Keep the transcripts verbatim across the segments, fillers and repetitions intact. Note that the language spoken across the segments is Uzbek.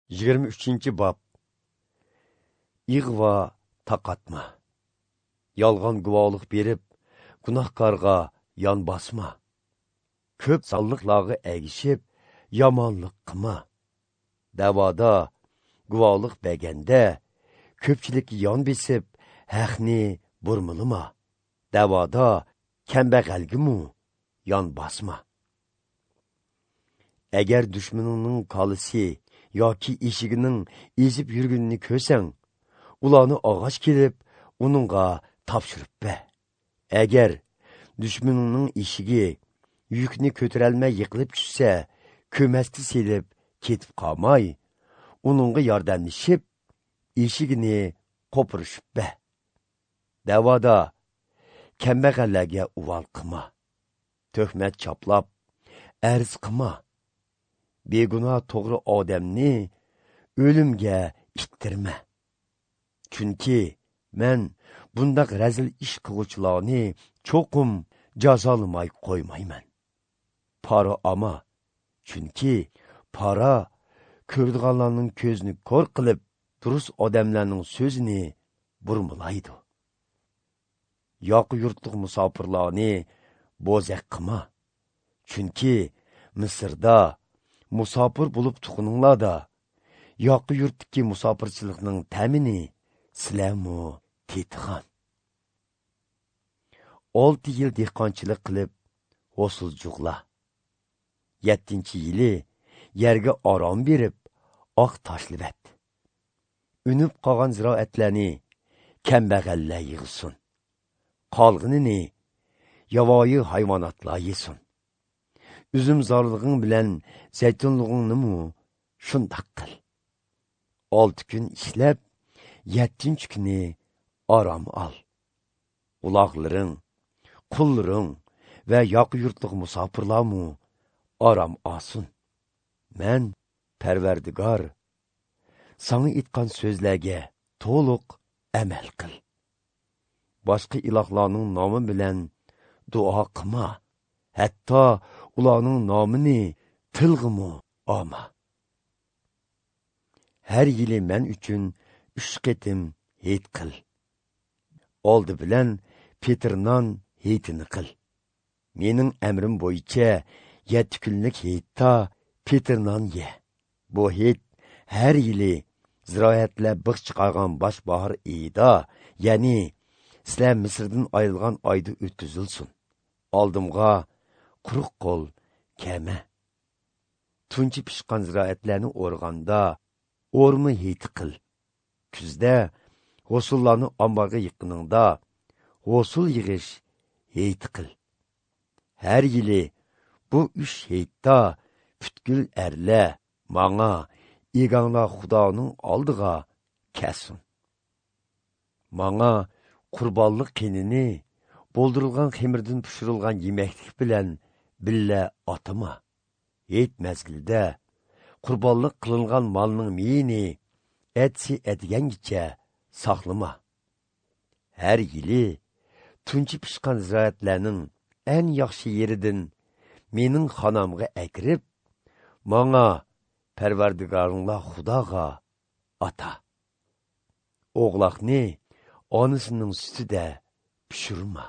yigirma uchinchi bob. Ig'vo taqatma. Yolg'on guvohlik berib, gunohkorga yon bosma. Ko'p sonliqlarga egishib, yomonlik qilma. Davoda guvohlik berganda, ko'pchilik yon besib, haqni burmilima. Davoda kambag'algimu yon bosma. Agar dushmaningning qalisi yoki eshigining ezib yurgunini ko'rsang, ularni og'ash kelib, uningga topshirib ber. Agar dushmaningning eshigi yukni ko'tarolmay yiqilib tushsa, ko'masga selib ketib qolmay, uningga yordamlashib, eshigini qo'pirishib ber. Davoda kambag'allarga uvol qilma. Tuhmat choplab, arz qilma. Begunoh to'g'ri odamni o'limga ittirma. Chunki men bundaq razil ish qiluvchilarni cho'qim jazolamay qo'ymayman. Para ama, chunki para ko'rdiganlarning ko'zini ko'r qilib, durust odamlarning so'zini burmulaydi. Yoqi yurtliq musofirlarni bo'zaq qilma. Chunki Misrda musofir bo'lib tuquninglarda, yoqi yurtdagi musofirchilikning ta'mini sizlarmu tetixan. olti yil dehqonchilik qilib, hosil jug'la. yettinchi yili yerga orom berib, oq tashlab. Unib qolgan ziroatlarni kambag'allar yig'sin. Qolg'inini yovvoyi hayvonotlar yesin. Üzüm zarlığın bilen zeytunluğunu şundak qil. Altı gün işlep, yettinci günü aram al. Ulaqların, qulların ve yaqı yurtluq musafirlarmu aram alsın. Men, Perverdigar, sana itqan sözlerge toluq əməl qil. Başqa ilahlarının namı bilen dua qılma. Hatta ularning nomini tilg'imu olma. Har yili men uchun uch qitim hit qil. Oldi bilan Petrnon hitini qil. Mening amrim bo'yicha yetti kunlik hitda Petrnon ye. Bu hit har yili ziroatlar big' chiqargan bosh bahor oyida, ya'ni sizlar Misrdan ayrilgan oyda o'tkazilsin. Oldimga quruq qo'l kema. Tunchi pishqan ziroatlarni o'rganda o'rmi heti qil. Kuzda hosullarni omborga yiqqiningda hosul yig'ish heti qil. Har yili bu uch hetda butkul erlar manga eganglar Xudoning oldiga kelsin. Manga qurbonlik qinini bo'ldirilgan xemirdan pishirilgan yemeklik bilan billa atama. Et mezgilde qurbonlik qilingan malning miyini etsi etgangicha saqlama. Her yili tunchi pishqan ziroatlarning en yaxshi yeridan mening xonamga akirib, manga Perverdigaringlar Xudoga ata. O'g'loqni onasining sutida pishirma.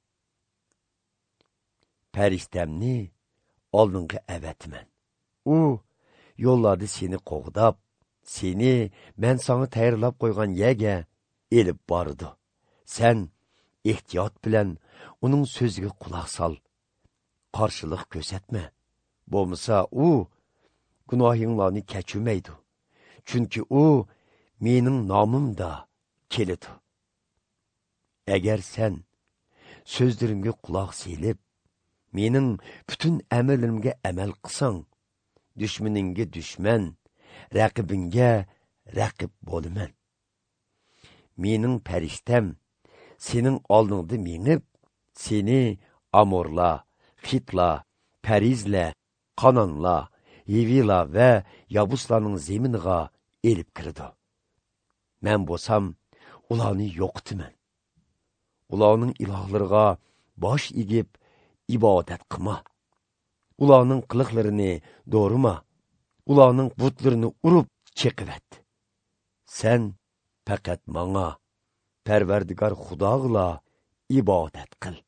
Peristemni oldinga avatman. U yo'llarda seni qo'g'dab, seni men sana tayyorlab qo'ygan yerga elib bordi. Sen ehtiyot bilan uning so'ziga quloq sol. Qarshilik ko'rsatma. Bo'lmasa u gunohinglarni kechirmaydi. Chunki u mening nomimda keladi. Agar sen so'zlarimga quloq selib, mening bütün əmrlərimə əməl qılsan, düşməningə düşmən, rəqibingə rəqib bolman. Mening pəriştəm, senin aldığında menib, seni Amorla, Xitla, Pərizlə, Qananla, Hivila və Yabuslarının zeminiga elib kirdi. Mən bolsam, ularni yo'qtiman. Ularning ilahlarına baş egib, ibodat qilma. Ularning qiliqlarini doğruma. Ularning butlarini urib çekivet. Sen faqat manga, Perverdigar Xudog'la ibodat qil.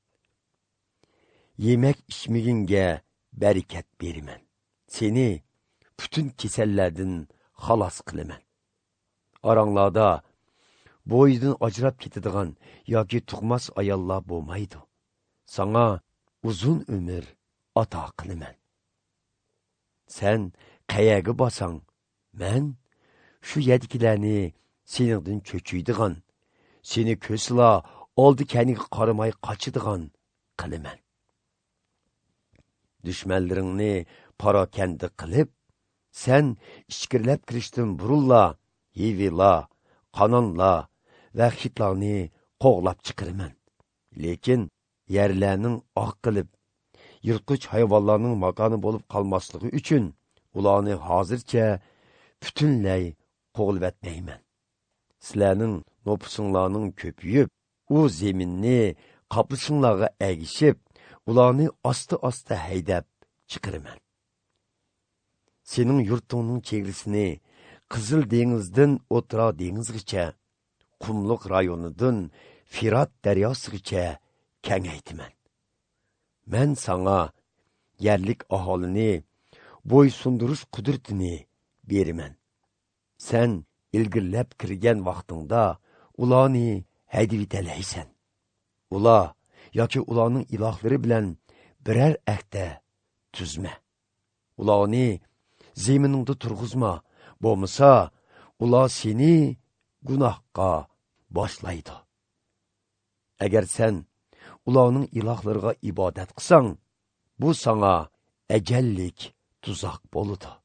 Yemek içmeginge beriket berimen. Seni bütün kesellerden xalas qiliman. Aranglarda boydan ajrab ketadigan yoki tug'mas ayollar bo'lmaydi. Sana uzun ömür ata qilaman. Sen qayaga basang, men shu yerdagilarni seningdan cho'chiydigan, seni ko'sla oldi kaniga qaramay qochadigan qilaman. Düşmanlaringni parokanda qilib, sen ishkirlab kirishdan burulla, Yevila, Qanonla va Hitlarni qo'g'lab chiqiraman. Lekin yerlarning oq qilib, yirtqich hayvonlarning makoni bo'lib qolmasligi uchun ularni hozircha butunlay qo'g'ilvatmayman. Sizlarning nopusinglarning ko'payib, u zeminni qoplisinglarga egishib, ularni osta-osta haydab chiqiraman. Sening yurtingning chegrisini Qizil dengizdan O'tra dengizgacha, Qumliq rayonidan Firat daryosigacha kengaytiman. Men sana yerlik aholini bo'y sundirish qudratini beraman. Sen ilgirlab kirgan vaqtingda ularni haydib etalaysan. Ular yoki ularning ilohlari bilan birer ahda tuzma. Ularni zeminingda turg'izma, bo'lmasa ular seni gunohga boshlaydi. Agar sen ularning ilohlariga ibodat qilsang, bu sana ajallik tuzoq bo'ladi.